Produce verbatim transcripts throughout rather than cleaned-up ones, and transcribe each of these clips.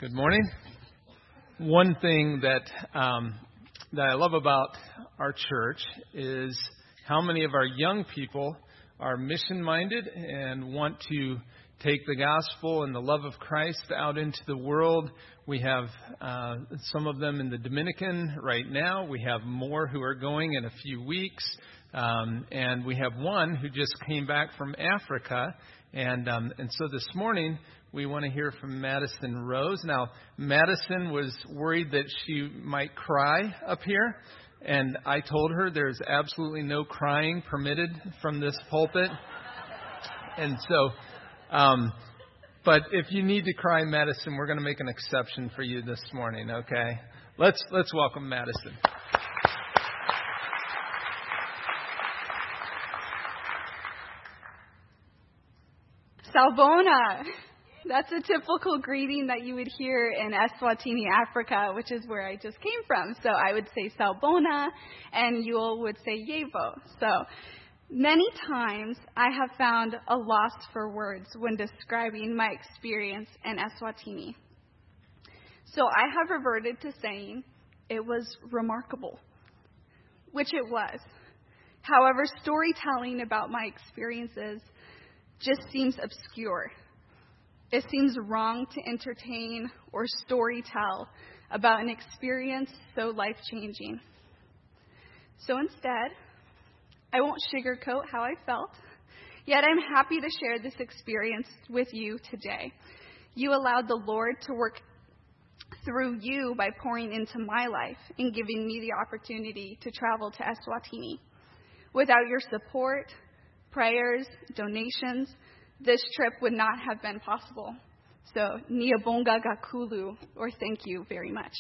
Good morning. One thing that um, that I love about our church is how many of our young people are mission-minded and want to take the gospel and the love of Christ out into the world. We have uh, some of them in the Dominican right now. We have more who are going in a few weeks. Um, and we have one who just came back from Africa. And um, and so this morning, we want to hear from Madison Rose. Now, Madison was worried that she might cry up here. And I told her there's absolutely no crying permitted from this pulpit. And so, um, but if you need to cry, Madison, we're going to make an exception for you this morning, okay? Let's let's welcome Madison. Sawubona. That's a typical greeting that you would hear in Eswatini, Africa, which is where I just came from. So I would say Sawubona, and you all would say Yevo. So many times I have found a loss for words when describing my experience in Eswatini. So I have reverted to saying it was remarkable, which it was. However, storytelling about my experiences just seems obscure. It seems wrong to entertain or storytell about an experience so life-changing. So instead, I won't sugarcoat how I felt, yet I'm happy to share this experience with you today. You allowed the Lord to work through you by pouring into my life and giving me the opportunity to travel to Eswatini. Without your support, prayers, donations, this trip would not have been possible. So, Niyabonga Gakulu, or thank you very much.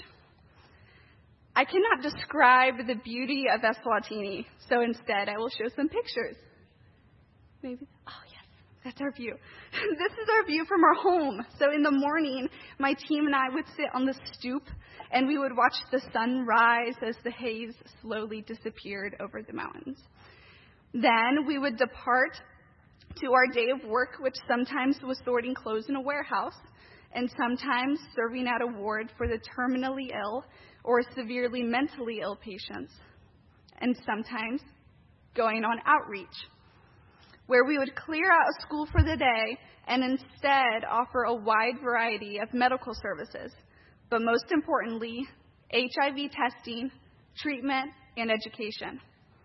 I cannot describe the beauty of Eswatini, so instead I will show some pictures. Maybe, oh yes, that's our view. This is our view from our home. So in the morning, my team and I would sit on the stoop, and we would watch the sun rise as the haze slowly disappeared over the mountains. Then we would depart to our day of work, which sometimes was sorting clothes in a warehouse, and sometimes serving at a ward for the terminally ill or severely mentally ill patients, and sometimes going on outreach, where we would clear out a school for the day and instead offer a wide variety of medical services, but most importantly, H I V testing, treatment, and education.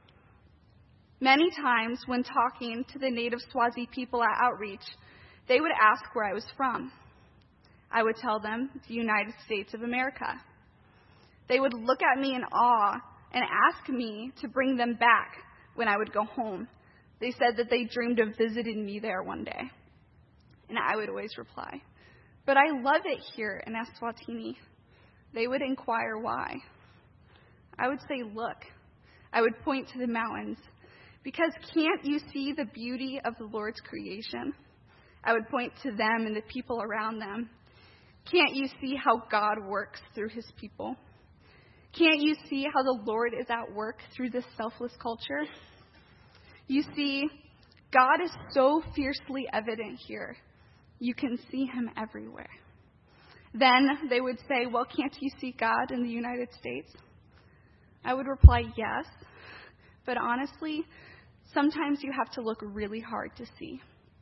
Many times when talking to the native Swazi people at outreach, they would ask where I was from. I would tell them the United States of America. They would look at me in awe and ask me to bring them back when I would go home. They said that they dreamed of visiting me there one day. And I would always reply, but I love it here in Eswatini. They would inquire why. I would say, look. I would point to the mountains. Because can't you see the beauty of the Lord's creation? I would point to them and the people around them. Can't you see how God works through his people? Can't you see how the Lord is at work through this selfless culture? You see, God is so fiercely evident here. You can see him everywhere. Then they would say, well, can't you see God in the United States? I would reply, yes. But honestly, sometimes you have to look really hard to see.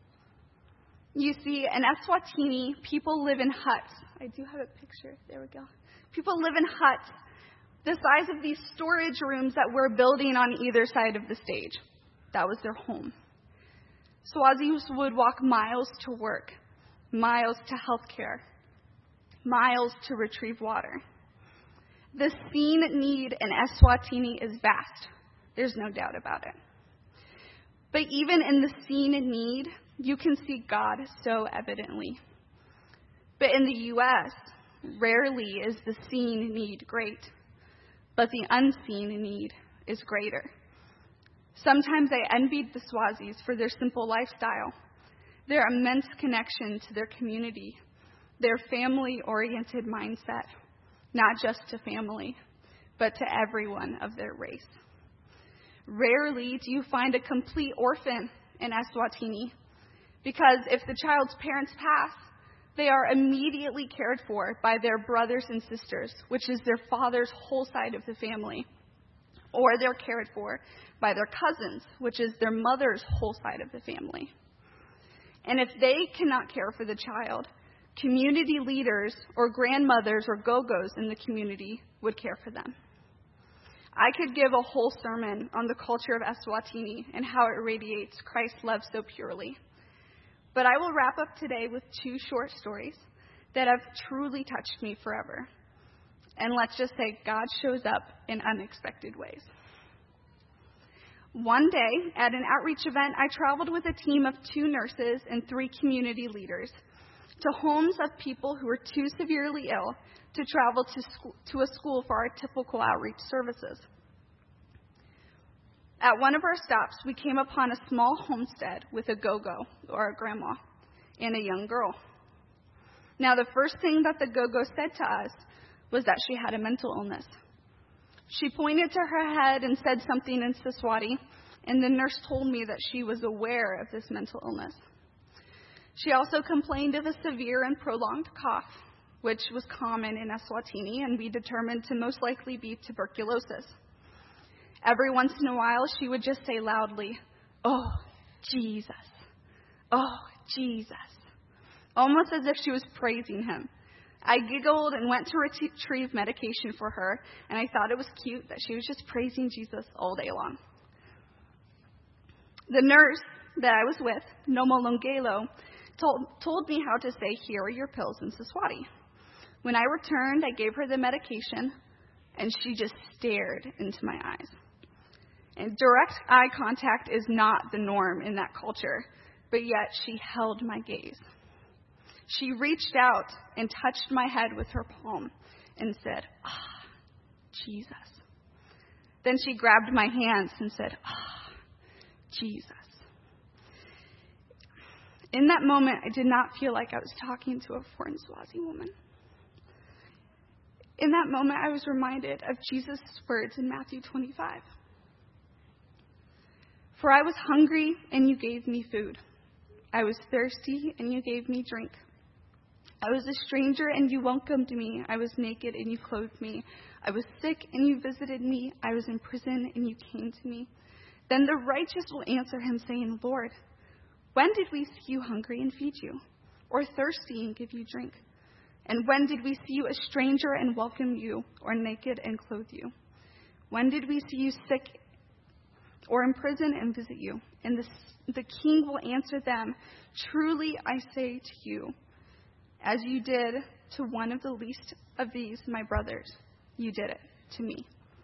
You see, in Eswatini, people live in huts. I do have a picture. There we go. People live in huts the size of these storage rooms that we're building on either side of the stage. That was their home. Swazis would walk miles to work, miles to healthcare, miles to retrieve water. The seen need in Eswatini is vast. There's no doubt about it. But even in the seen need, you can see God so evidently. But in the U S, rarely is the seen need great, but the unseen need is greater. Sometimes I envied the Swazis for their simple lifestyle, their immense connection to their community, their family-oriented mindset, not just to family, but to everyone of their race. Rarely do you find a complete orphan in Eswatini, because if the child's parents pass, they are immediately cared for by their brothers and sisters, which is their father's whole side of the family. Or they're cared for by their cousins, which is their mother's whole side of the family. And if they cannot care for the child, community leaders or grandmothers or go-go's in the community would care for them. I could give a whole sermon on the culture of Eswatini and how it radiates Christ's love so purely. But I will wrap up today with two short stories that have truly touched me forever. And let's just say God shows up in unexpected ways. One day, at an outreach event, I traveled with a team of two nurses and three community leaders to homes of people who were too severely ill to travel to, school, to a school for our typical outreach services. At one of our stops, we came upon a small homestead with a go-go, or a grandma, and a young girl. Now, the first thing that the go-go said to us was that she had a mental illness. She pointed to her head and said something in Siswati, and the nurse told me that she was aware of this mental illness. She also complained of a severe and prolonged cough, which was common in Eswatini, and we determined to most likely be tuberculosis. Every once in a while, she would just say loudly, "Oh, Jesus. Oh, Jesus," almost as if she was praising him. I giggled and went to retrieve medication for her, and I thought it was cute that she was just praising Jesus all day long. The nurse that I was with, Nomo Longelo, told, told me how to say, "Here are your pills," in Siswati. When I returned, I gave her the medication, and she just stared into my eyes. And direct eye contact is not the norm in that culture, but yet she held my gaze. She reached out and touched my head with her palm and said, "Ah, Jesus." Then she grabbed my hands and said, "Ah, Jesus." In that moment, I did not feel like I was talking to a foreign Swazi woman. In that moment, I was reminded of Jesus' words in Matthew twenty-five. "For I was hungry, and you gave me food. I was thirsty, and you gave me drink. I was a stranger, and you welcomed me. I was naked, and you clothed me. I was sick, and you visited me. I was in prison, and you came to me." Then the righteous will answer him, saying, "Lord, when did we see you hungry and feed you, or thirsty and give you drink? And when did we see you a stranger and welcome you, or naked and clothe you? When did we see you sick or in prison and visit you?" And the, the king will answer them, "Truly I say to you, as you did to one of the least of these, my brothers, you did it to me."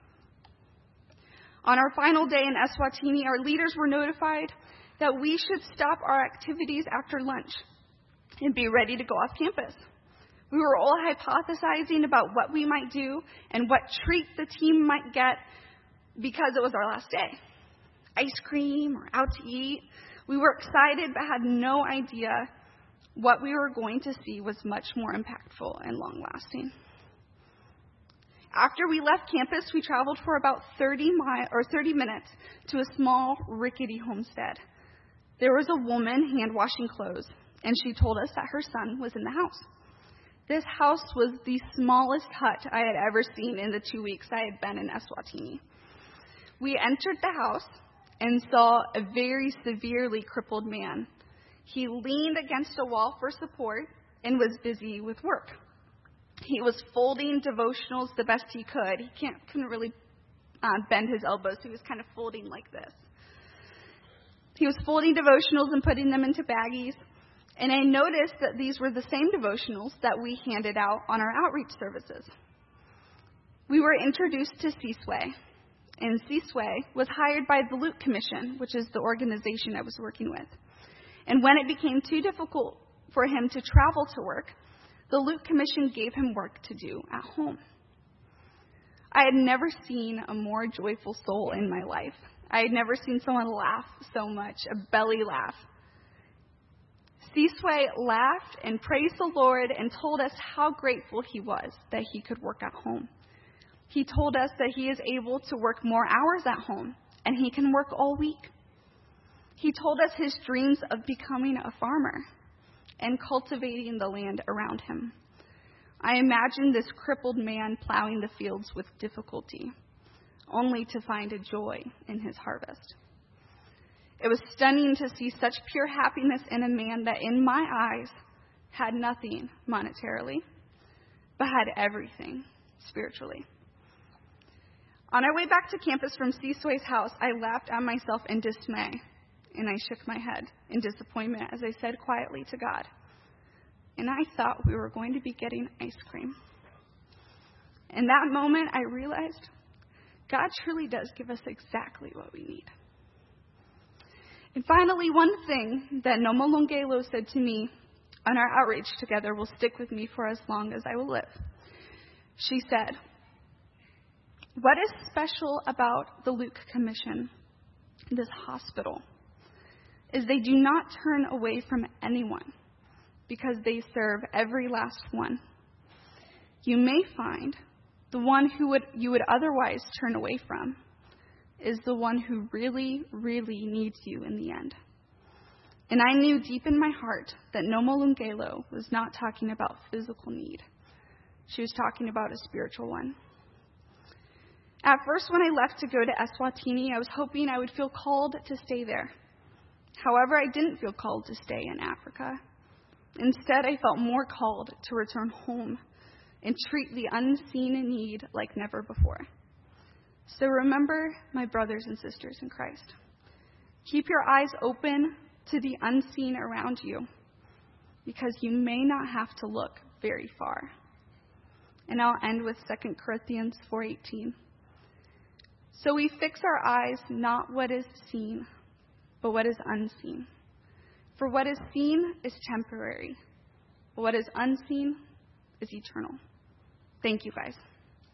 On our final day in Eswatini, our leaders were notified that we should stop our activities after lunch and be ready to go off campus. We were all hypothesizing about what we might do and what treat the team might get because it was our last day. Ice cream or out to eat. We were excited but had no idea what we were going to see was much more impactful and long-lasting. After we left campus, we traveled for about thirty mi- or thirty minutes to a small, rickety homestead. There was a woman hand-washing clothes, and she told us that her son was in the house. This house was the smallest hut I had ever seen in the two weeks I had been in Eswatini. We entered the house and saw a very severely crippled man. He leaned against a wall for support and was busy with work. He was folding devotionals the best he could. He can't, couldn't really uh, bend his elbows, so he was kind of folding like this. He was folding devotionals and putting them into baggies. And I noticed that these were the same devotionals that we handed out on our outreach services. We were introduced to Siswe, and Siswe was hired by the Luke Commission, which is the organization I was working with. And when it became too difficult for him to travel to work, the Luke Commission gave him work to do at home. I had never seen a more joyful soul in my life. I had never seen someone laugh so much, a belly laugh. Siswe laughed and praised the Lord and told us how grateful he was that he could work at home. He told us that he is able to work more hours at home and he can work all week. He told us his dreams of becoming a farmer and cultivating the land around him. I imagined this crippled man plowing the fields with difficulty, only to find a joy in his harvest. It was stunning to see such pure happiness in a man that, in my eyes, had nothing monetarily, but had everything spiritually. On our way back to campus from C-Sway's house, I laughed at myself in dismay, and I shook my head in disappointment as I said quietly to God, and I thought we were going to be getting ice cream. In that moment, I realized God truly does give us exactly what we need. And finally, one thing that Noma Longelo said to me on our outreach together will stick with me for as long as I will live. She said, "What is special about the Luke Commission, this hospital, is they do not turn away from anyone because they serve every last one. You may find the one who would you would otherwise turn away from is the one who really, really needs you in the end." And I knew deep in my heart that Noma Longelo was not talking about physical need. She was talking about a spiritual one. At first, when I left to go to Eswatini, I was hoping I would feel called to stay there. However, I didn't feel called to stay in Africa. Instead, I felt more called to return home and treat the unseen need like never before. So remember, my brothers and sisters in Christ, keep your eyes open to the unseen around you, because you may not have to look very far. And I'll end with Second Corinthians four eighteen. So we fix our eyes not what is seen, but what is unseen. For what is seen is temporary, but what is unseen is eternal. Thank you, guys.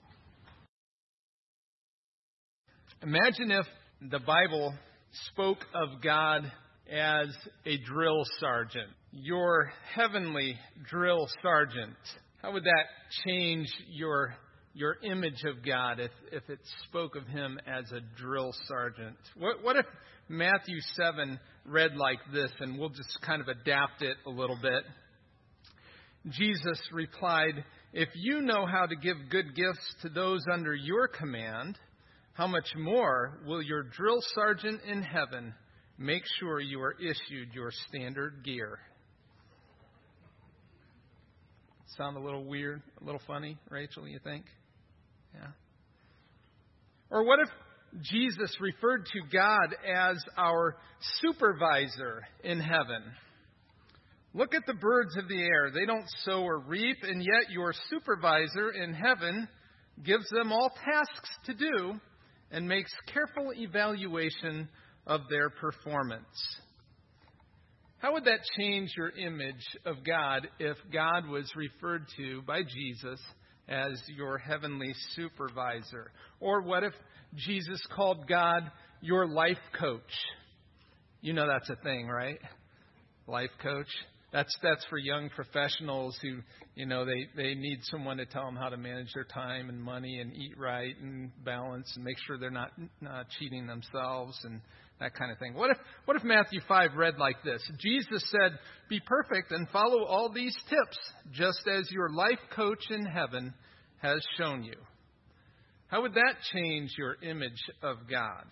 Imagine if the Bible spoke of God as a drill sergeant, your heavenly drill sergeant. How would that change your your image of God if, if it spoke of him as a drill sergeant? What, what if Matthew seven read like this, and we'll just kind of adapt it a little bit. Jesus replied, "If you know how to give good gifts to those under your command, how much more will your drill sergeant in heaven make sure you are issued your standard gear?" Sound a little weird, a little funny, Rachel, you think? Yeah. Or what if Jesus referred to God as our supervisor in heaven? "Look at the birds of the air. They don't sow or reap, and yet your supervisor in heaven gives them all tasks to do and makes careful evaluation of their performance." How would that change your image of God if God was referred to by Jesus as your heavenly supervisor? Or what if Jesus called God your life coach? You know that's a thing, right? Life coach. That's that's for young professionals who, you know, they, they need someone to tell them how to manage their time and money and eat right and balance and make sure they're not uh, cheating themselves and that kind of thing. What if what if Matthew five read like this? Jesus said, "Be perfect and follow all these tips, just as your life coach in heaven has shown you." How would that change your image of God?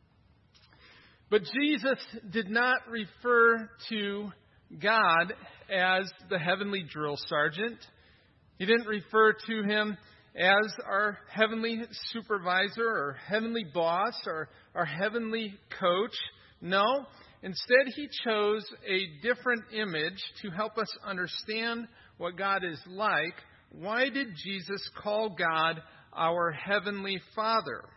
But Jesus did not refer to God as the heavenly drill sergeant. He didn't refer to him as our heavenly supervisor or heavenly boss or our heavenly coach. No, instead he chose a different image to help us understand what God is like. Why did Jesus call God our heavenly Father?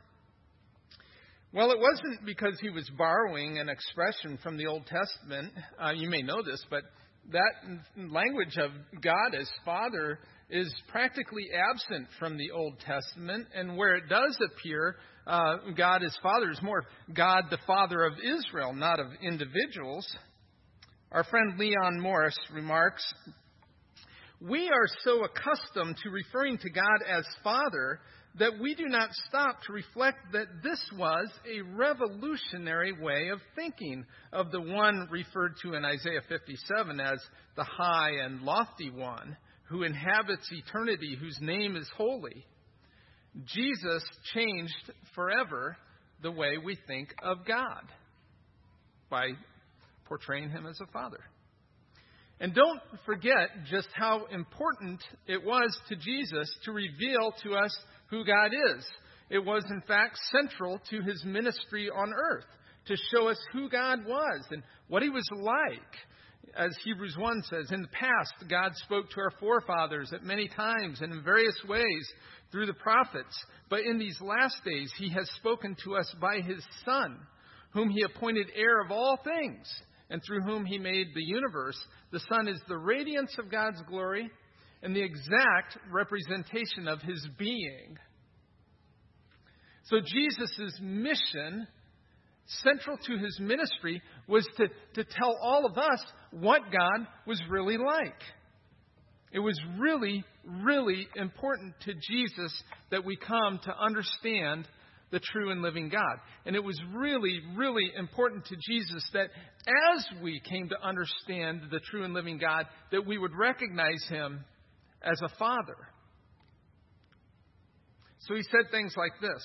Well, it wasn't because he was borrowing an expression from the Old Testament. Uh, you may know this, but that language of God as Father is practically absent from the Old Testament. And where it does appear, uh, God as Father is more God the Father of Israel, not of individuals. Our friend Leon Morris remarks, We are so accustomed to referring to God as Father that we do not stop to reflect that this was a revolutionary way of thinking of the one referred to in Isaiah fifty-seven as the high and lofty one who inhabits eternity, whose name is holy. Jesus changed forever the way we think of God by portraying him as a father. And don't forget just how important it was to Jesus to reveal to us who God is. It was, in fact, central to his ministry on earth to show us who God was and what he was like. As Hebrews one says, in the past, God spoke to our forefathers at many times and in various ways through the prophets. But in these last days, he has spoken to us by his Son, whom he appointed heir of all things, and through whom he made the universe. The Son is the radiance of God's glory and the exact representation of his being. So Jesus' mission, central to his ministry, was to, to tell all of us what God was really like. It was really, really important to Jesus that we come to understand the true and living God. And it was really, really important to Jesus that as we came to understand the true and living God, that we would recognize him as a father. So he said things like this.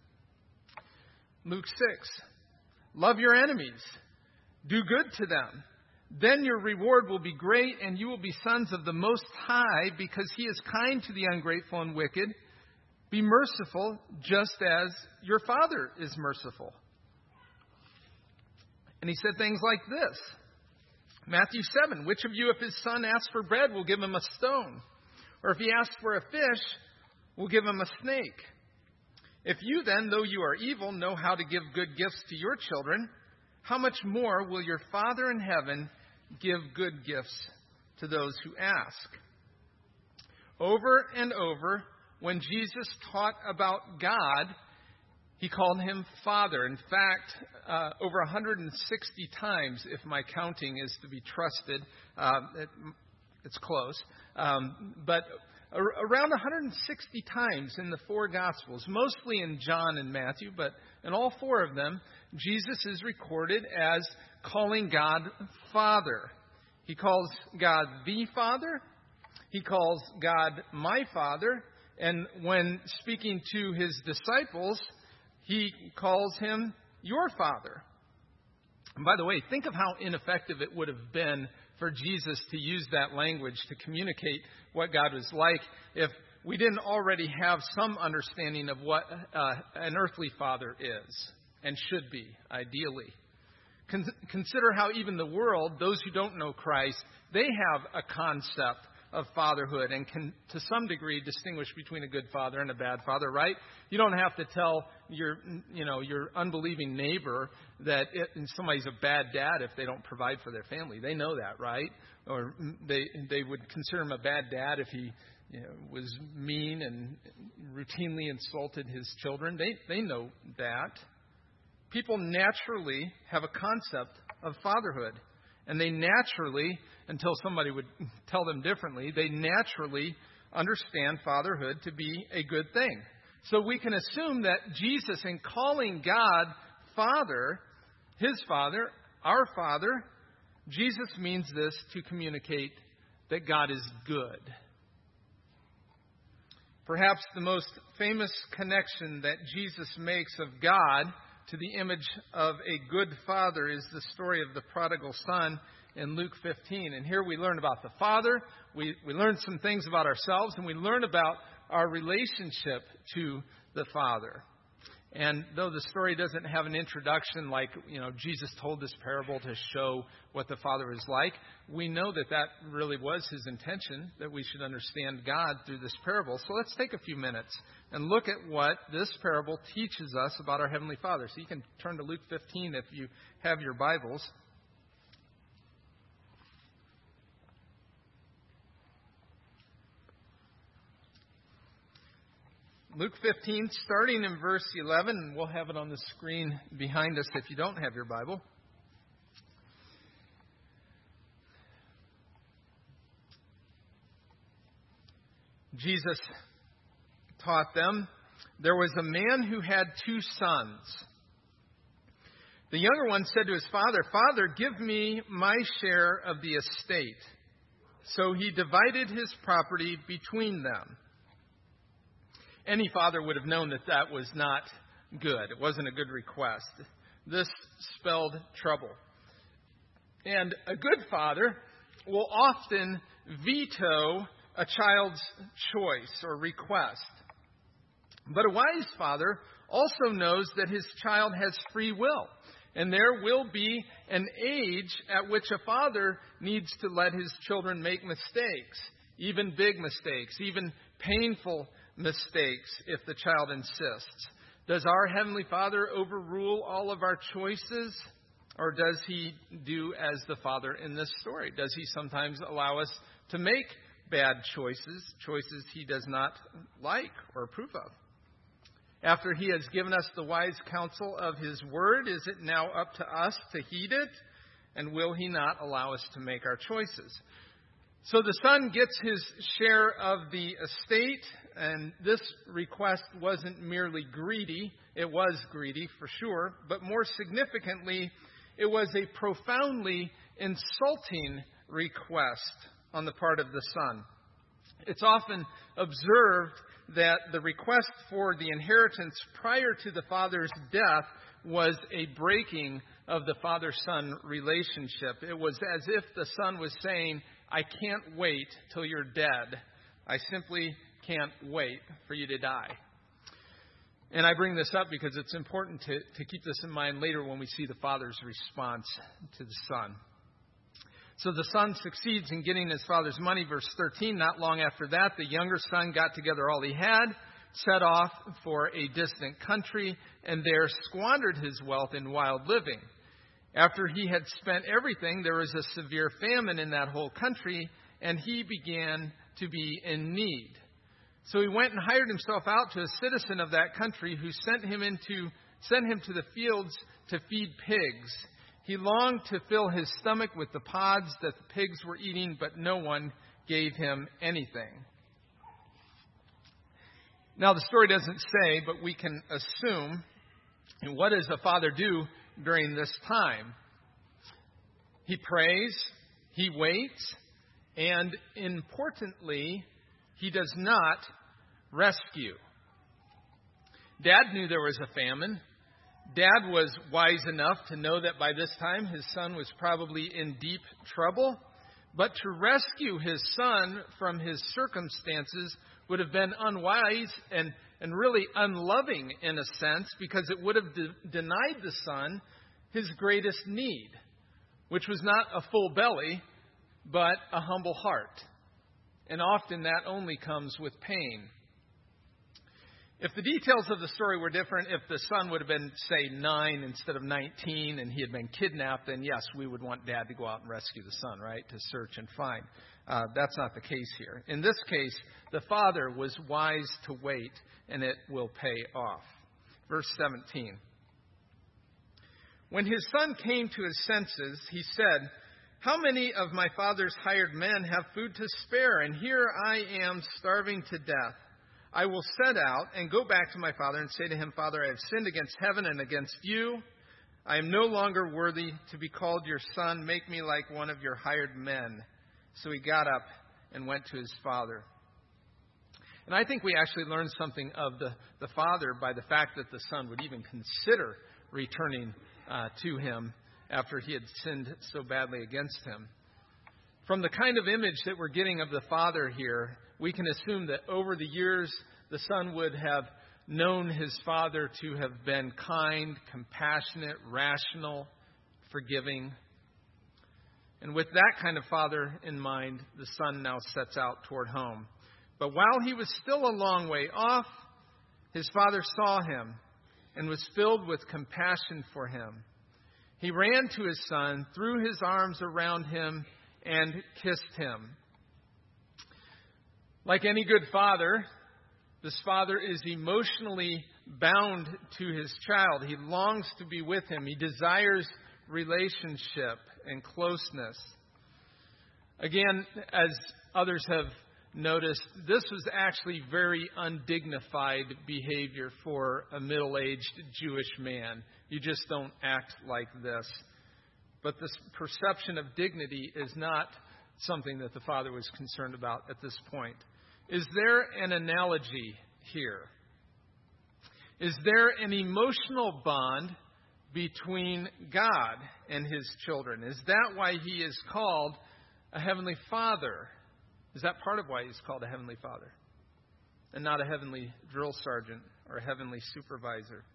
Luke six, love your enemies, do good to them. Then your reward will be great and you will be sons of the Most High, because he is kind to the ungrateful and wicked. Be merciful just as your Father is merciful. And he said things like this. Matthew seven, which of you, if his son asks for bread, will give him a stone? Or if he asks for a fish, will give him a snake? If you then, though you are evil, know how to give good gifts to your children, how much more will your Father in heaven give good gifts to those who ask? Over and over, when Jesus taught about God, he called him Father. In fact, uh, over one hundred sixty times, if my counting is to be trusted. Uh, it, it's close. Um, but ar- around one hundred sixty times in the four Gospels, mostly in John and Matthew, but in all four of them, Jesus is recorded as calling God Father. He calls God the Father. He calls God my Father. And when speaking to his disciples, he calls him your Father. And by the way, think of how ineffective it would have been for Jesus to use that language to communicate what God was like if we didn't already have some understanding of what uh, an earthly father is and should be, ideally. Con- consider how even the world, those who don't know Christ, they have a concept of fatherhood and can, to some degree, distinguish between a good father and a bad father, right? You don't have to tell your, you know, your unbelieving neighbor that it, somebody's a bad dad if they don't provide for their family. They know that, right? Or they they would consider him a bad dad if he, you know, was mean and routinely insulted his children. They they know that. People naturally have a concept of fatherhood. And they naturally, until somebody would tell them differently, they naturally understand fatherhood to be a good thing. So we can assume that Jesus, in calling God Father, his Father, our Father, Jesus means this to communicate that God is good. Perhaps the most famous connection that Jesus makes of God to the image of a good father is the story of the prodigal son in Luke fifteen. And here we learn about the Father, we, we learn some things about ourselves, and we learn about our relationship to the Father. And though the story doesn't have an introduction like, you know, Jesus told this parable to show what the Father is like, we know that that really was his intention, that we should understand God through this parable. So let's take a few minutes and look at what this parable teaches us about our Heavenly Father. So you can turn to Luke fifteen if you have your Bibles. Luke fifteen, starting in verse eleven, and we'll have it on the screen behind us if you don't have your Bible. Jesus taught them, "There was a man who had two sons. The younger one said to his father, 'Father, give me my share of the estate.' So he divided his property between them." Any father would have known that that was not good. It wasn't a good request. This spelled trouble. And a good father will often veto a child's choice or request. But a wise father also knows that his child has free will. And there will be an age at which a father needs to let his children make mistakes, even big mistakes, even painful mistakes if the child insists. Does our Heavenly Father overrule all of our choices? Or does he do as the father in this story? Does he sometimes allow us to make bad choices, choices he does not like or approve of? After he has given us the wise counsel of his word, is it now up to us to heed it? And will he not allow us to make our choices? So the son gets his share of the estate, and this request wasn't merely greedy. It was greedy, for sure, but more significantly, it was a profoundly insulting request on the part of the son. It's often observed that the request for the inheritance prior to the father's death was a breaking of the father-son relationship. It was as if the son was saying, "I can't wait till you're dead. I simply can't wait for you to die." And I bring this up because it's important to, to keep this in mind later when we see the father's response to the son. So the son succeeds in getting his father's money. Verse thirteen, not long after that, the younger son got together all he had, set off for a distant country, and there squandered his wealth in wild living. After he had spent everything, there was a severe famine in that whole country, and he began to be in need. So he went and hired himself out to a citizen of that country who sent him into sent him to the fields to feed pigs. He longed to fill his stomach with the pods that the pigs were eating, but no one gave him anything. Now, the story doesn't say, but we can assume. And what does a father do during this time? He prays, he waits, and importantly, he does not rescue. Dad knew there was a famine. Dad was wise enough to know that by this time his son was probably in deep trouble. But to rescue his son from his circumstances would have been unwise and, and really unloving in a sense, because it would have de- denied the son his greatest need, which was not a full belly, but a humble heart. And often that only comes with pain. If the details of the story were different, if the son would have been, say, nine instead of nineteen and he had been kidnapped, then yes, we would want dad to go out and rescue the son, right, to search and find. Uh, that's not the case here. In this case, the father was wise to wait, and it will pay off. Verse seventeen. When his son came to his senses, he said, "How many of my father's hired men have food to spare, and here I am starving to death? I will set out and go back to my father and say to him, 'Father, I have sinned against heaven and against you. I am no longer worthy to be called your son. Make me like one of your hired men.' So he got up and went to his father." And I think we actually learn something of the, the father by the fact that the son would even consider returning uh, to him after he had sinned so badly against him. From the kind of image that we're getting of the father here, we can assume that over the years, the son would have known his father to have been kind, compassionate, rational, forgiving. And with that kind of father in mind, the son now sets out toward home. But while he was still a long way off, his father saw him and was filled with compassion for him. He ran to his son, threw his arms around him, and kissed him. Like any good father, this father is emotionally bound to his child. He longs to be with him. He desires relationship and closeness. Again, as others have noticed this was actually very undignified behavior for a middle-aged Jewish man. You just don't act like this. But this perception of dignity is not something that the Father was concerned about at this point. Is there an analogy here? Is there an emotional bond between God and His children? Is that why He is called a Heavenly Father? Is that part of why He's called a Heavenly Father and not a Heavenly Drill Sergeant or a Heavenly Supervisor?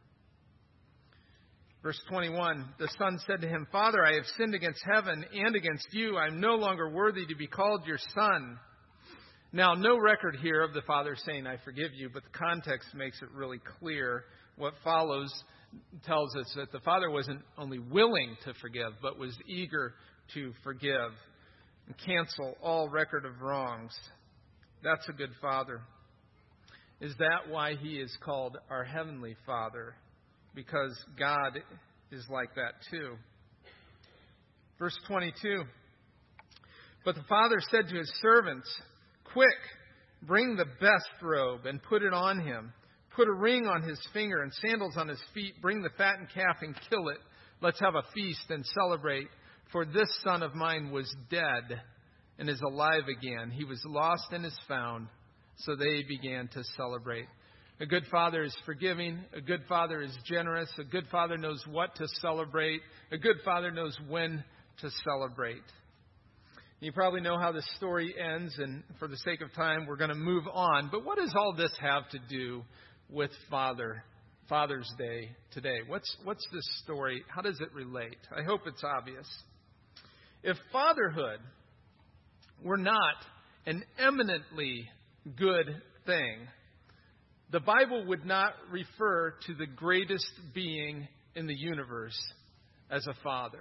Verse twenty-one, the son said to him, Father, I have sinned against heaven and against you. I am no longer worthy to be called your son. Now, no record here of the father saying, I forgive you, but the context makes it really clear. What follows tells us that the father wasn't only willing to forgive, but was eager to forgive and cancel all record of wrongs. That's a good father. Is that why He is called our Heavenly Father? Because God is like that too. Verse twenty-two, but the father said to his servants, quick, bring the best robe and put it on him. Put a ring on his finger and sandals on his feet. Bring the fattened calf and kill it. Let's have a feast and celebrate. For this son of mine was dead and is alive again. He was lost and is found. So they began to celebrate. A good father is forgiving. A good father is generous. A good father knows what to celebrate. A good father knows when to celebrate. You probably know how this story ends, and for the sake of time, we're going to move on. But what does all this have to do with Father, Father's Day today? What's, what's this story? How does it relate? I hope it's obvious. If fatherhood were not an eminently good thing, the Bible would not refer to the greatest being in the universe as a father.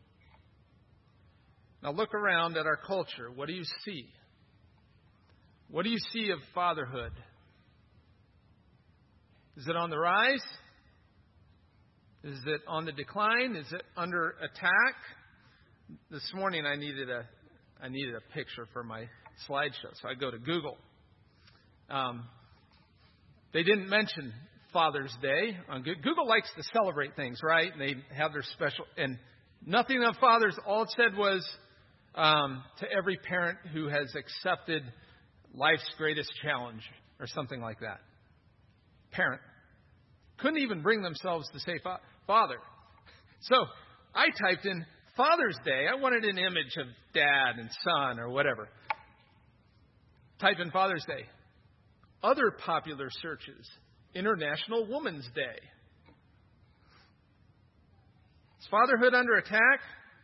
Now look around at our culture. What do you see? What do you see of fatherhood? Is it on the rise? Is it on the decline? Is it under attack? This morning I needed a I needed a picture for my slideshow, so I go to Google. Um, They didn't mention Father's Day. Google likes to celebrate things, right? And they have their special, and nothing of fathers. All it said was um, to every parent who has accepted life's greatest challenge or something like that. Parent. Couldn't even bring themselves to say fa- father. So I typed in Father's Day. I wanted an image of dad and son or whatever. Type in Father's Day. Other popular searches, International Women's Day. Is fatherhood under attack?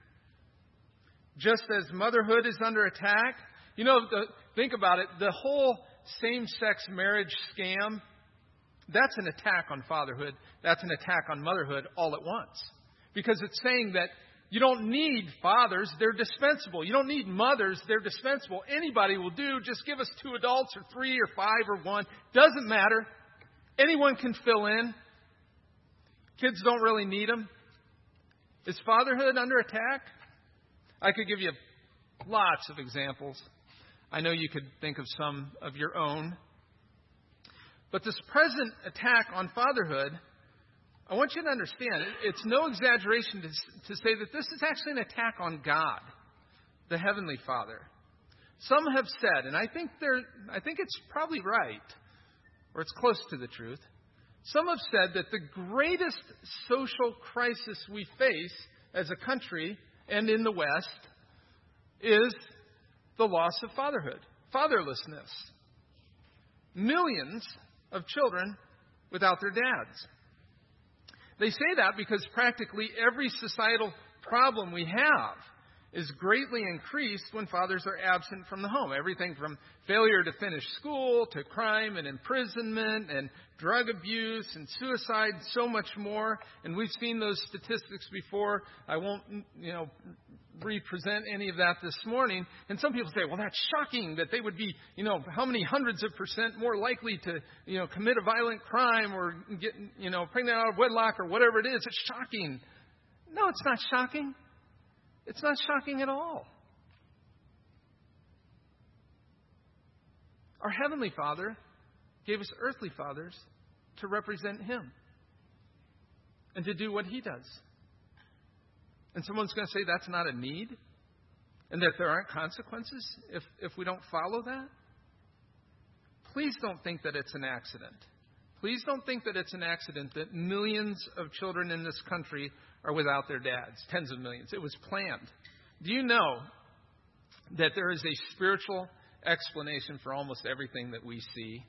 Just as motherhood is under attack? You know, the, think about it. The whole same-sex marriage scam, that's an attack on fatherhood. That's an attack on motherhood all at once. Because it's saying that you don't need fathers, they're dispensable. You don't need mothers, they're dispensable. Anybody will do. Just give us two adults or three or five or one. Doesn't matter. Anyone can fill in. Kids don't really need them. Is fatherhood under attack? I could give you lots of examples. I know you could think of some of your own. But this present attack on fatherhood, I want you to understand, it's no exaggeration to, to say that this is actually an attack on God, the Heavenly Father. Some have said, and I think they're, I think it's probably right, or it's close to the truth. Some have said that the greatest social crisis we face as a country and in the West is the loss of fatherhood, fatherlessness. Millions of children without their dads. They say that because practically every societal problem we have is greatly increased when fathers are absent from the home. Everything from failure to finish school to crime and imprisonment and drug abuse and suicide, so much more. And we've seen those statistics before. I won't, you know, represent any of that this morning. And some people say, well, that's shocking that they would be, you know, how many hundreds of percent more likely to, you know, commit a violent crime or get, you know, pregnant out of wedlock or whatever it is. It's shocking. No, it's not shocking. It's not shocking at all. Our Heavenly Father gave us earthly fathers to represent Him and to do what He does. And someone's going to say that's not a need and that there aren't consequences if, if we don't follow that. Please don't think that it's an accident. Please don't think that it's an accident that millions of children in this country are without their dads, tens of millions. It was planned. Do you know that there is a spiritual explanation for almost everything that we see?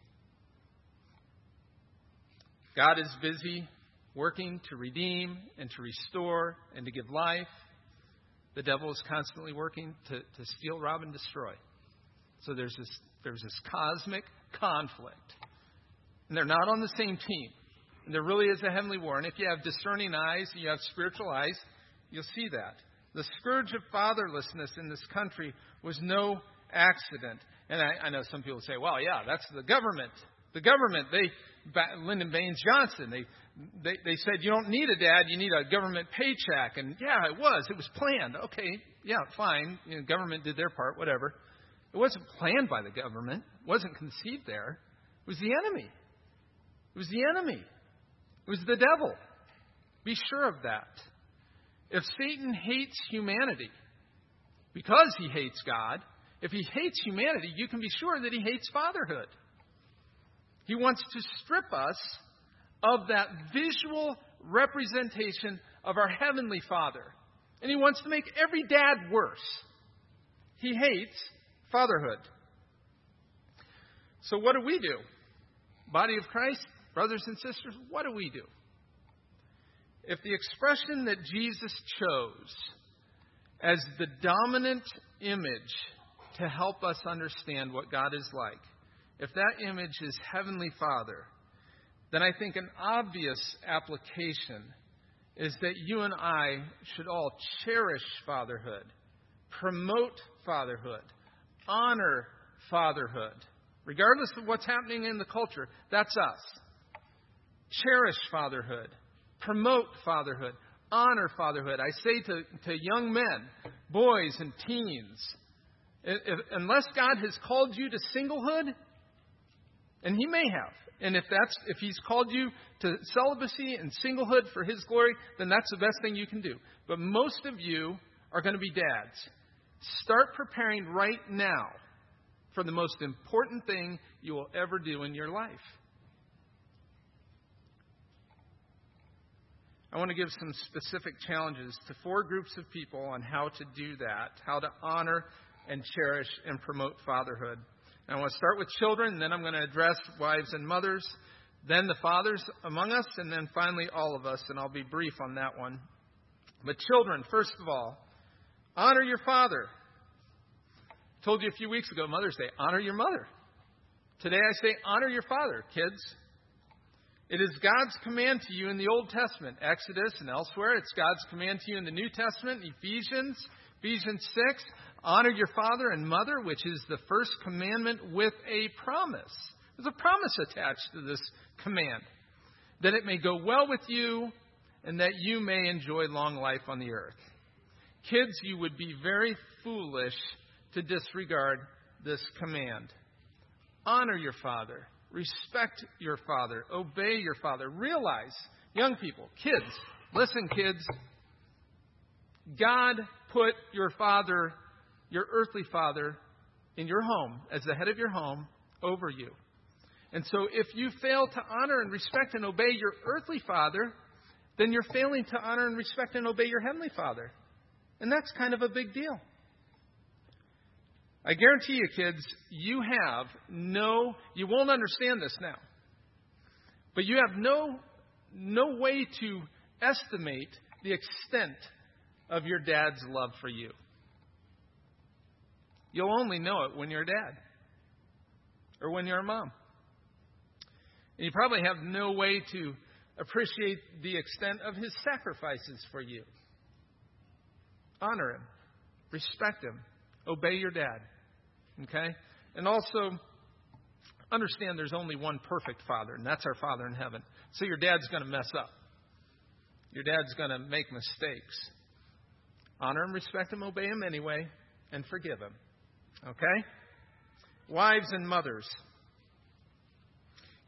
God is busy working to redeem and to restore and to give life. The devil is constantly working to, to steal, rob, and destroy. So there's this, there's this cosmic conflict. And they're not on the same team. And there really is a heavenly war. And if you have discerning eyes, you have spiritual eyes, you'll see that. The scourge of fatherlessness in this country was no accident. And I, I know some people say, well, yeah, that's the government. The government, they, Lyndon Baines Johnson, they, they, they said you don't need a dad, you need a government paycheck. And yeah, it was. It was planned. Okay, yeah, fine. You know, government did their part, whatever. It wasn't planned by the government. It wasn't conceived there. It was the enemy. It was the enemy. It was the devil. Be sure of that. If Satan hates humanity because he hates God, if he hates humanity, you can be sure that he hates fatherhood. He wants to strip us of that visual representation of our Heavenly Father. And he wants to make every dad worse. He hates fatherhood. So what do we do? Body of Christ, brothers and sisters, what do we do? If the expression that Jesus chose as the dominant image to help us understand what God is like, if that image is Heavenly Father, then I think an obvious application is that you and I should all cherish fatherhood, promote fatherhood, honor fatherhood. Regardless of what's happening in the culture, that's us. Cherish fatherhood, promote fatherhood, honor fatherhood. I say to, to young men, boys and teens, if, unless God has called you to singlehood, and He may have, and if that's if He's called you to celibacy and singlehood for His glory, then that's the best thing you can do. But most of you are going to be dads. Start preparing right now for the most important thing you will ever do in your life. I want to give some specific challenges to four groups of people on how to do that, how to honor and cherish and promote fatherhood. And I want to start with children, and then I'm going to address wives and mothers, then the fathers among us, and then finally all of us, and I'll be brief on that one. But children, first of all, honor your father. I told you a few weeks ago, Mother's Day, honor your mother. Today I say honor your father, kids. It is God's command to you in the Old Testament, Exodus and elsewhere. It's God's command to you in the New Testament, Ephesians, Ephesians six. Honor your father and mother, which is the first commandment with a promise. There's a promise attached to this command. That it may go well with you and that you may enjoy long life on the earth. Kids, you would be very foolish to disregard this command. Honor your father. Respect your father. Obey your father. Realize, young people, kids, listen, kids. God put your father, your earthly father, in your home as the head of your home over you. And so if you fail to honor and respect and obey your earthly father, then you're failing to honor and respect and obey your heavenly Father. And that's kind of a big deal. I guarantee you, kids, you have no, you won't understand this now, but you have no, no way to estimate the extent of your dad's love for you. You'll only know it when you're a dad or when you're a mom. And you probably have no way to appreciate the extent of his sacrifices for you. Honor him. Respect him. Obey your dad. Okay? And also, understand there's only one perfect father, and that's our Father in heaven. So your dad's going to mess up. Your dad's going to make mistakes. Honor him, respect him, obey him anyway, and forgive him. Okay? Wives and mothers.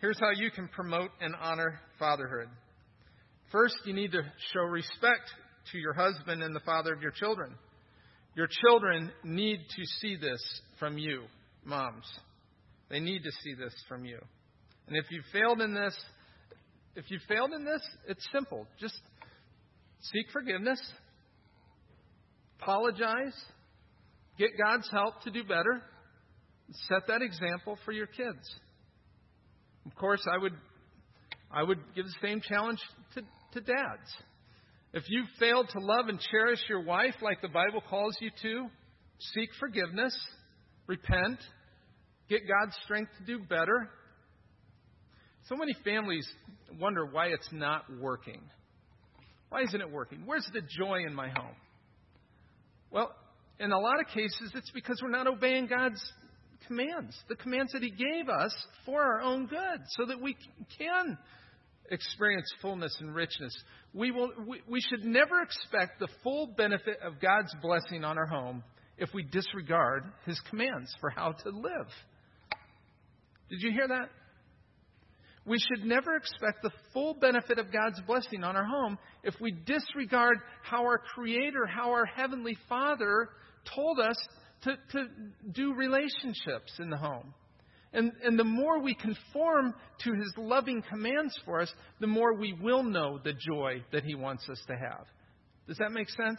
Here's how you can promote and honor fatherhood. First, you need to show respect to your husband and the father of your children. Your children need to see this from you, moms. They need to see this from you. And if you failed in this, if you failed in this, it's simple. Just seek forgiveness, apologize, get God's help to do better, set that example for your kids. Of course, I would I would give the same challenge to, to dads. If you failed to love and cherish your wife like the Bible calls you to, seek forgiveness, repent, get God's strength to do better. So many families wonder why it's not working. Why isn't it working? Where's the joy in my home? Well, in a lot of cases, it's because we're not obeying God's commands, the commands that He gave us for our own good, so that we can experience fullness and richness. We will. We, we should never expect the full benefit of God's blessing on our home if we disregard His commands for how to live. Did you hear that? We should never expect the full benefit of God's blessing on our home if we disregard how our Creator, how our Heavenly Father told us to, to do relationships in the home. And, and the more we conform to His loving commands for us, the more we will know the joy that He wants us to have. Does that make sense?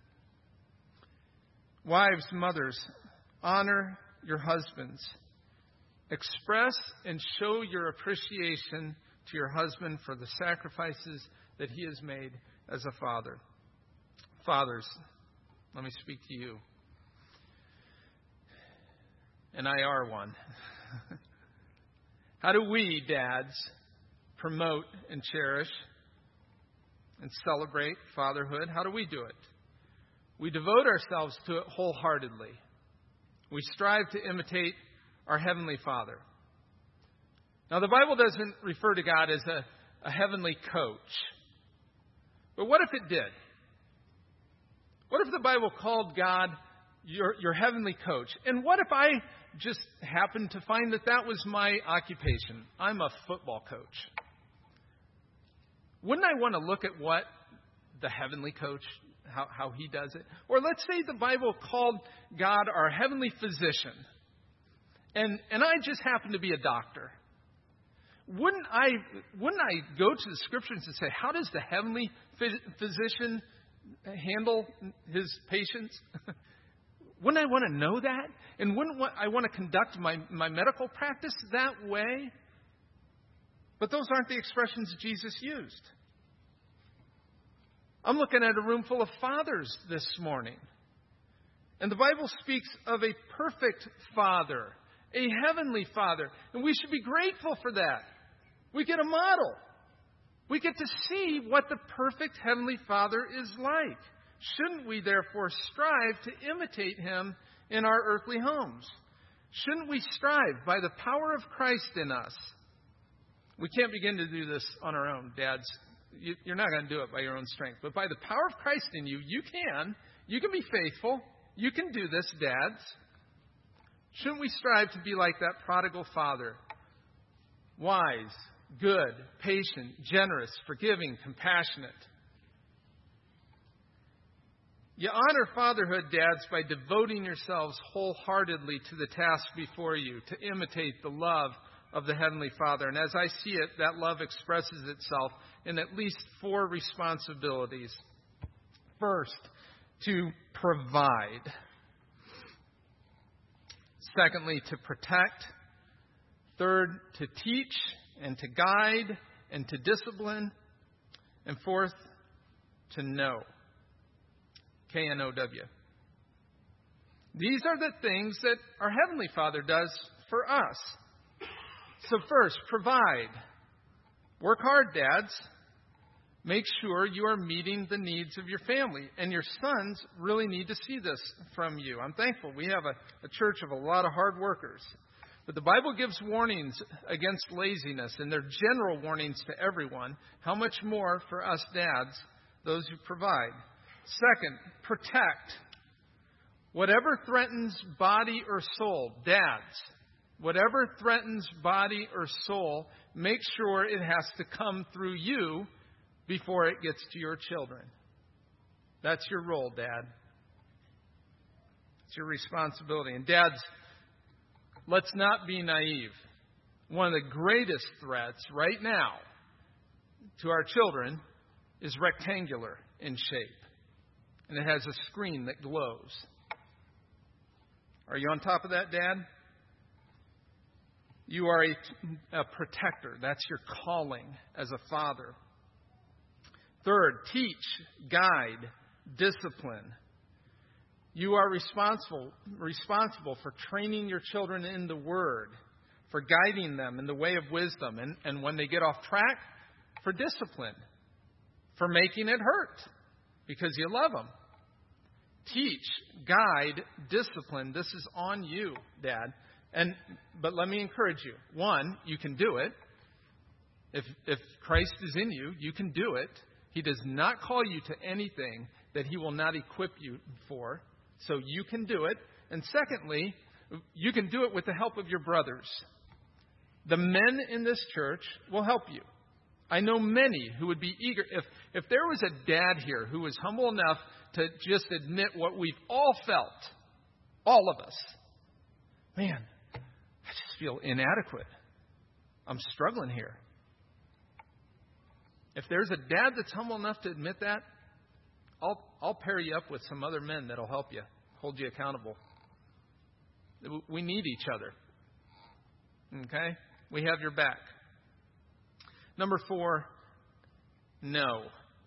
Wives, mothers, honor your husbands. Express and show your appreciation to your husband for the sacrifices that he has made as a father. Fathers, let me speak to you. And I are one. How do we, dads, promote and cherish and celebrate fatherhood? How do we do it? We devote ourselves to it wholeheartedly. We strive to imitate our Heavenly Father. Now, the Bible doesn't refer to God as a, a heavenly coach. But what if it did? What if the Bible called God your, your heavenly coach? And what if I just happened to find that that was my occupation? I'm a football coach. Wouldn't I want to look at what the heavenly coach, how, how he does it? Or let's say the Bible called God our heavenly physician. And and I just happen to be a doctor. Wouldn't I wouldn't I go to the Scriptures and say, how does the heavenly physician handle his patients? Wouldn't I want to know that? And wouldn't I want to conduct my, my medical practice that way? But those aren't the expressions Jesus used. I'm looking at a room full of fathers this morning. And the Bible speaks of a perfect father, a heavenly Father. And we should be grateful for that. We get a model. We get to see what the perfect heavenly Father is like. Shouldn't we therefore strive to imitate Him in our earthly homes? Shouldn't we strive by the power of Christ in us? We can't begin to do this on our own, dads. You're not going to do it by your own strength. But by the power of Christ in you, you can. You can be faithful. You can do this, dads. Shouldn't we strive to be like that prodigal father? Wise, good, patient, generous, forgiving, compassionate. You honor fatherhood, dads, by devoting yourselves wholeheartedly to the task before you, to imitate the love of the Heavenly Father. And as I see it, that love expresses itself in at least four responsibilities. First, to provide. Secondly, to protect. Third, to teach and to guide and to discipline. And fourth, to know. K N O W. These are the things that our Heavenly Father does for us. So first, provide. Work hard, dads. Make sure you are meeting the needs of your family. And your sons really need to see this from you. I'm thankful we have a, a church of a lot of hard workers. But the Bible gives warnings against laziness, and they're general warnings to everyone. How much more for us dads, those who provide. Second, protect. Whatever threatens body or soul, dads, Whatever threatens body or soul, make sure it has to come through you before it gets to your children. That's your role, Dad. It's your responsibility. And dads, let's not be naive. One of the greatest threats right now to our children is rectangular in shape. And it has a screen that glows. Are you on top of that, Dad? You are a, a protector. That's your calling as a father. Third, teach, guide, discipline. You are responsible, responsible for training your children in the Word, for guiding them in the way of wisdom, and, and when they get off track, for discipline, for making it hurt, because you love them. Teach, guide, discipline. This is on you, Dad. And but let me encourage you. One, you can do it. If if Christ is in you, you can do it. He does not call you to anything that He will not equip you for. So you can do it. And secondly, you can do it with the help of your brothers. The men in this church will help you. I know many who would be eager. If if there was a dad here who was humble enough to just admit what we've all felt, all of us, man, I just feel inadequate. I'm struggling here. If there's a dad that's humble enough to admit that, I'll I'll pair you up with some other men that'll help you, hold you accountable. We need each other. Okay? We have your back. Number four, know.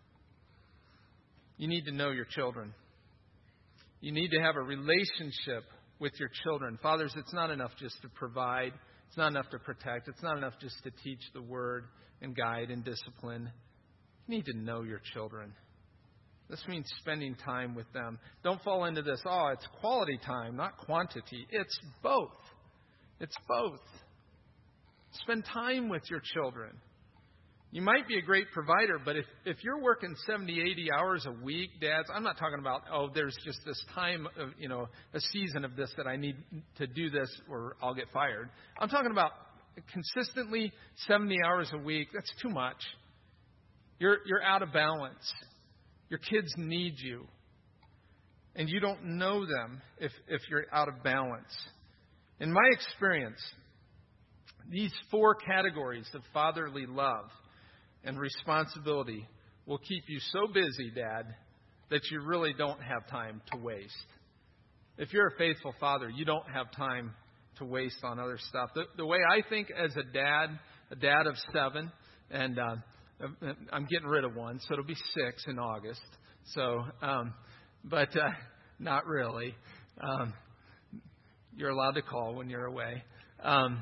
You need to know your children. You need to have a relationship with your children. Fathers, it's not enough just to provide. It's not enough to protect. It's not enough just to teach the Word and guide and discipline. You need to know your children. This means spending time with them. Don't fall into this, oh, it's quality time, not quantity. It's both. It's both. Spend time with your children. You might be a great provider, but if, if you're working seventy, eighty hours a week, dads, I'm not talking about, oh, there's just this time, of, you know, a season of this that I need to do this or I'll get fired. I'm talking about consistently seventy hours a week. That's too much. You're, you're out of balance. Your kids need you. And you don't know them if, if you're out of balance. In my experience, these four categories of fatherly love and responsibility will keep you so busy, Dad, that you really don't have time to waste. If you're a faithful father, you don't have time to waste on other stuff. The, the way I think as a dad, a dad of seven, and uh, I'm getting rid of one, so it'll be six in August. So, um, but uh, not really. Um, you're allowed to call when you're away. Um,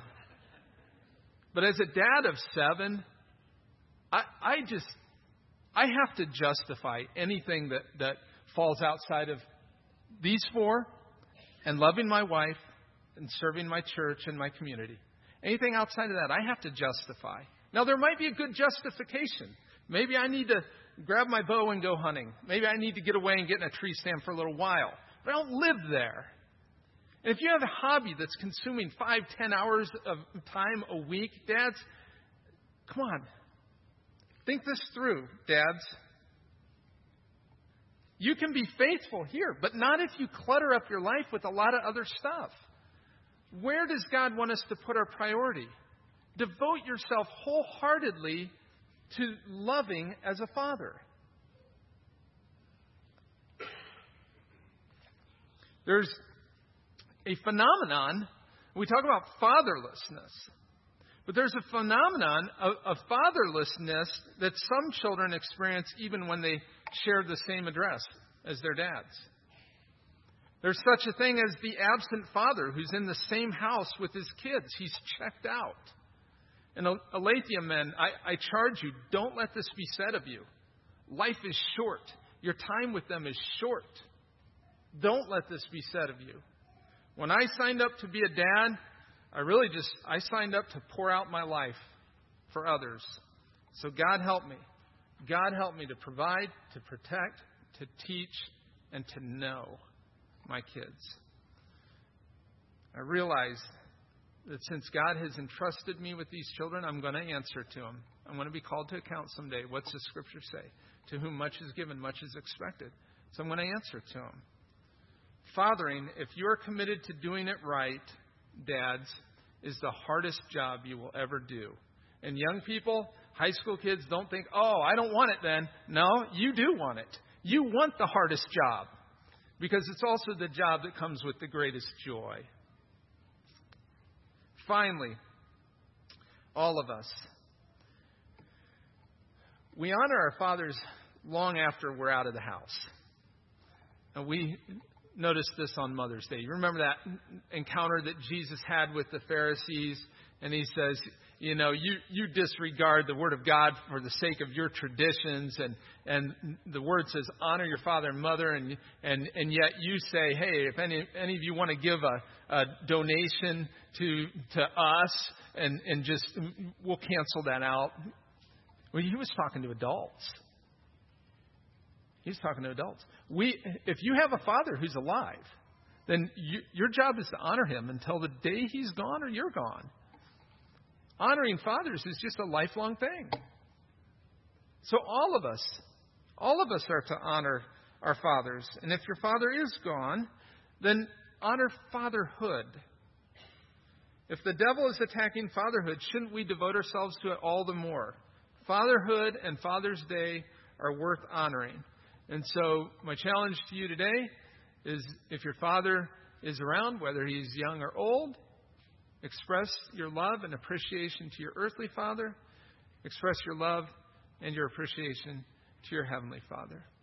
but as a dad of seven, I, I just, I have to justify anything that, that falls outside of these four and loving my wife and serving my church and my community. Anything outside of that, I have to justify. Now, there might be a good justification. Maybe I need to grab my bow and go hunting. Maybe I need to get away and get in a tree stand for a little while. But I don't live there. And if you have a hobby that's consuming five, ten hours of time a week, dads, come on. Think this through, dads. You can be faithful here, but not if you clutter up your life with a lot of other stuff. Where does God want us to put our priority? Devote yourself wholeheartedly to loving as a father. There's a phenomenon, we talk about fatherlessness, but there's a phenomenon of, of fatherlessness that some children experience even when they share the same address as their dads. There's such a thing as the absent father who's in the same house with his kids. He's checked out. And Aletheia men, I, I charge you, don't let this be said of you. Life is short. Your time with them is short. Don't let this be said of you. When I signed up to be a dad, I really just, I signed up to pour out my life for others. So God help me. God help me to provide, to protect, to teach, and to know my kids. I realize that since God has entrusted me with these children, I'm going to answer to them. I'm going to be called to account someday. What's the Scripture say? To whom much is given, much is expected. So I'm going to answer to them. Fathering, if you're committed to doing it right, dads, is the hardest job you will ever do. And young people, high school kids, don't think, oh, I don't want it then. No, you do want it. You want the hardest job because it's also the job that comes with the greatest joy. Finally, all of us, we honor our fathers long after we're out of the house. And we noticed this on Mother's Day. You remember that encounter that Jesus had with the Pharisees? And he says, you know, you, you disregard the Word of God for the sake of your traditions. And, and the Word says, honor your father and mother. And, and, and yet you say, hey, if any, any of you want to give a, a donation to, to us and, and just, we'll cancel that out. Well, he was talking to adults. He's talking to adults. We, if you have a father who's alive, then you, your job is to honor him until the day he's gone or you're gone. Honoring fathers is just a lifelong thing. So all of us, all of us are to honor our fathers. And if your father is gone, then honor fatherhood. If the devil is attacking fatherhood, shouldn't we devote ourselves to it all the more? Fatherhood and Father's Day are worth honoring. And so my challenge to you today is if your father is around, whether he's young or old, express your love and appreciation to your earthly father. Express your love and your appreciation to your heavenly Father.